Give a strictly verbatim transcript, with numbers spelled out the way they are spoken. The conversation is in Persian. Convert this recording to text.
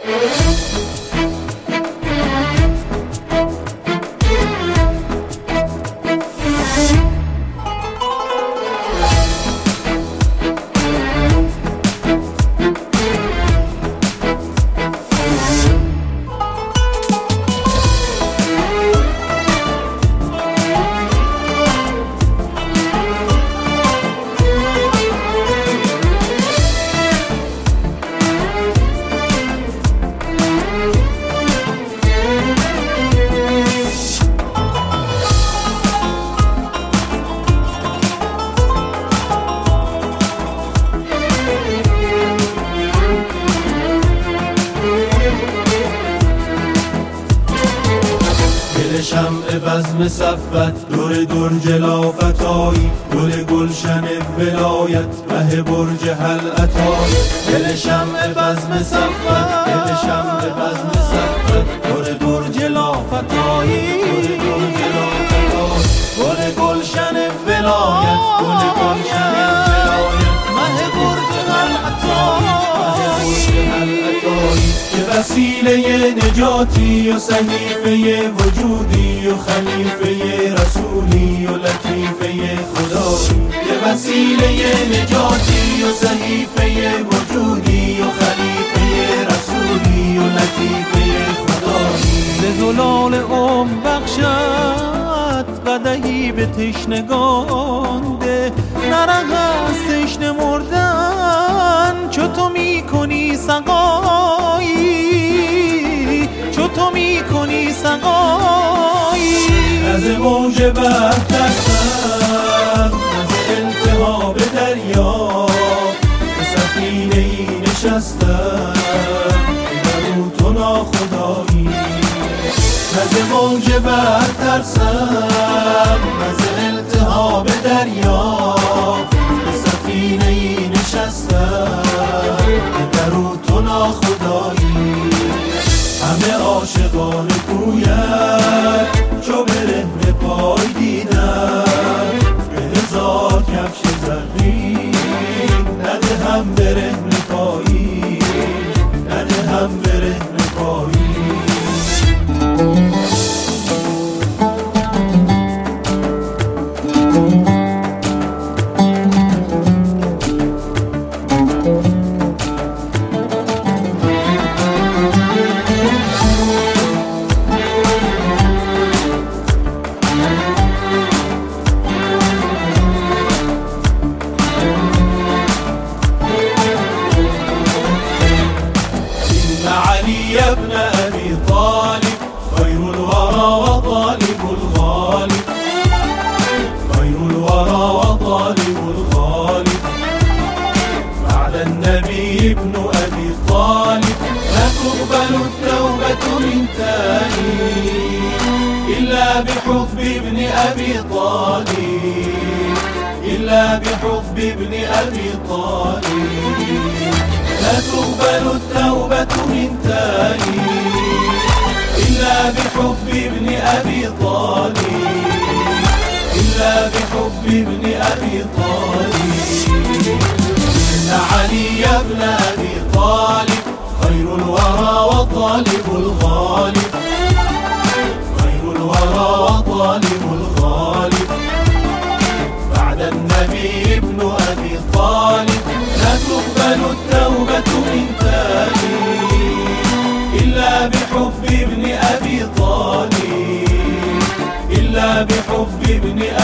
شمع بزم صفت دور دور جلافتایی، گل گلشن ولایت مه برج حلعتایی. دل شمع بزم صفت، دل شمع بزم صفت دور دور جلافتایی، دور دور جلافتایی. گل گلشن ولایت، گل گلشن ولایت مه برج حلعتایی. که وسیله نجاتی و صحیفه وجودی و خلیفه رسولی و لطیفه خدایی. که وسیله نجاتی و صحیفه وجودی و خلیفه رسولی و لطیفه خدایی. ز زلال ام بخشد قدحی به تشنگان ده، نرق از تشنه مردن چو تو می کنی سقایی، چو تو می کنی سقایی. از موج بحر ترسم، از التهاب دریا به سفینه ای نشستم درو تو ناخدایی. از موج بحر ترسم، از التهاب دریا به سفینه ای نشستم درو تو ناخدایی. همه عاشقان کویت چو برهنه پای دیدم، به هزار کفش زرین نده هم برهنه پایی، نده هم برهنه پایی. يا ابن أبي طالب خير الورى وطالب الغالب، خير الورى وطالب الغالب. بعد النبي ابن أبي طالب لا تقبل التوبة من تائب إلا بحب ابن أبي طالب، إلا بحب ابن أبي طالب. لا تقبل التوبة من تائب إلا بحب ابن أبي طالب، إلا بحب ابن أبي طالب. إن علي ابن أبي طالب خير الورى وطالب الغالب، خير الورى وطالب الغالب. بعد النبي ابن أبي طالب لا تقبل التوبة من تائب إلا بحب ابن أبي طالب، إلا بحب ابن